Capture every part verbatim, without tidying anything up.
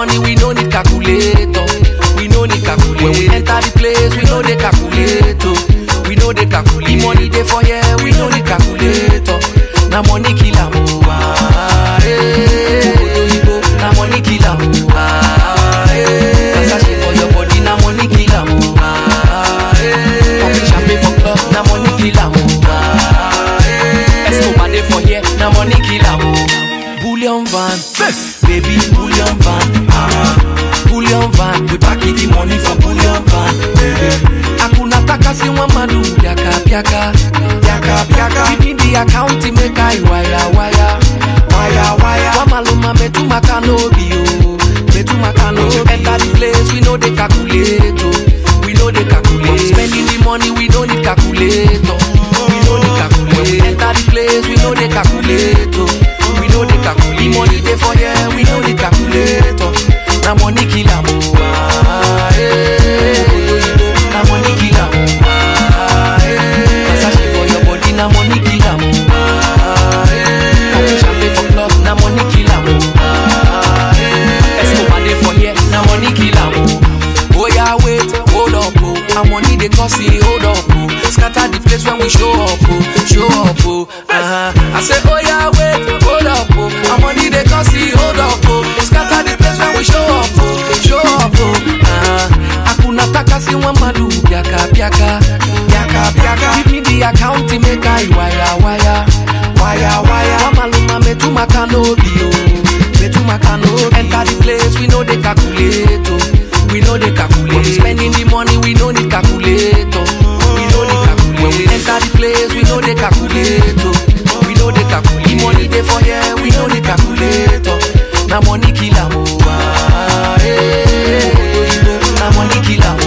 money, we no need calculator. We no need calculator. When we enter the place, we know the calculator. We know the calculator. The money dey for here, we no need calculator. Na money kill am, ah, eh. Na money kill am, ah, eh. Versace for your body, na money kill am, ah, eh. Popping champagne for club, na money kill am, ah, eh. Escobar dey for here, na money kill am. Bullion van, baby bullion van, ah. Bullion van, we pack the money for bullion van. Hakuna taka si wamadu, piaka piaka, piaka piaka. Give me the account to make I wire wire, wire wire. Wamaluma metu makanobi yo, metu makanobi. Enter the place, we know the calculator, we know the calculator. When we spending the money, we don't need calculator, we know the calculator. When we enter the place, we know the calculator, we know the calculator. The money dey for here, we know the calculator. Na money kill am, ah, eh. Na money kill am, ah, eh. Versace for your body, na money kill am, ah, eh. Popping champagne for club, na money kill am, ah, eh. Escobar dey for here, na money kill am. Oh yeah, wait, hold up, oh. Our money dey cost it, hold up, oh. Scatter the place when we show up, oh, show up, oh. Uh-huh. I say, oh yeah, wait, hold up, oh. Our money dey cost it, hold up, oh. Scatter the place when we show up, oh, show up, oh. Uh-huh. Hakuna taka si wamadu, piaka piaka, piaka piaka. Give me the account to make I wire wire, wire wire. Wamaluma metu makanobi yo, metu makanobi. Enter the place, we know the calculator, we know the calculator. When we spending the money, we know the calculator, we know the calculator. When we enter the place, we know the calculator, we know the calculator. The money dey for here, we know the calculator. Na money kill am, ah, eh. Na money kill am,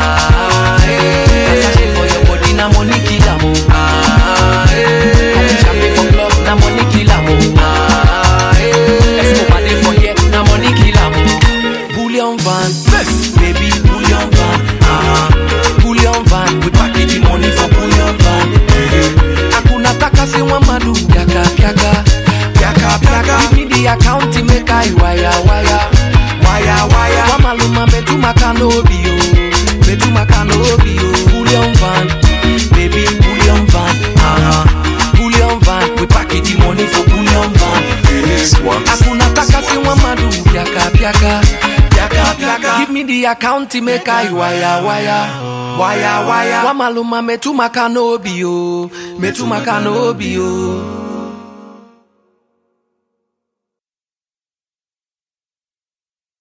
ah, eh. Versace for your body, na money kill am, ah, eh. Popping champagne for club, na money kill am, ah, eh. Escobar dey for here, na money kill am. Bullion van, baby bullion van, ah. Bullion van, we pack the money for bullion van. Hakuna taka si wamadu, piaka piaka, piaka piaka. Give me the account to make I wire wire, wire wire. Wamaluma metu makanobi yo, metu makanobi yo. Bullion van, baby bullion van, ah. Bullion van, we pack the money for bullion van. Hakuna taka si wamadu, piaka piaka, piaka piaka. Give me the account to make I wire wire, wire wire. Wamaluma metu makanobi yo, metu makanobi yo.